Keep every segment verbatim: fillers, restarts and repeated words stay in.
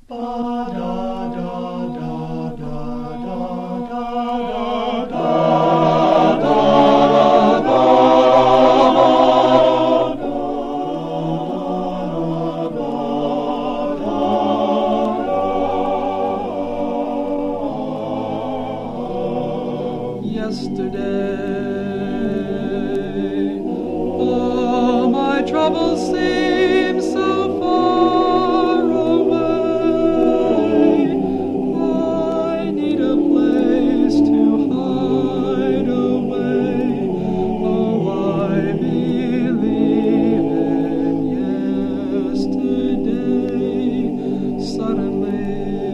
Yesterday, all my troubles seem so far away. I need a place to hide away. Oh, I believe in yesterday. Suddenly,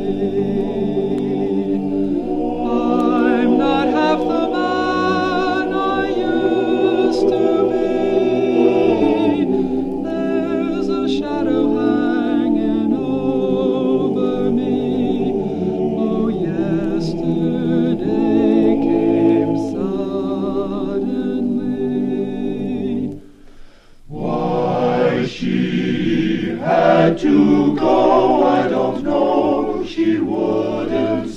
I'm not half the man I used to be. There's a shadow hanging over me. Oh, yesterday came suddenly. Why she had to go, I don't know. She wouldn't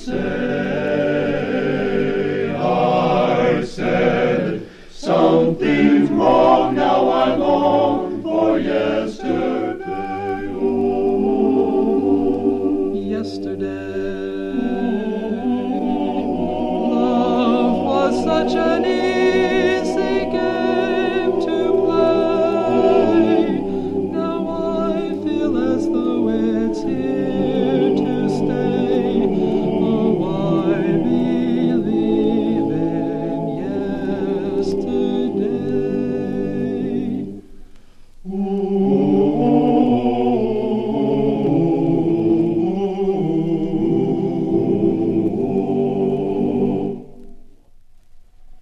say. I said, something's wrong, now I long for yesterday. Oh. Yesterday, love was such an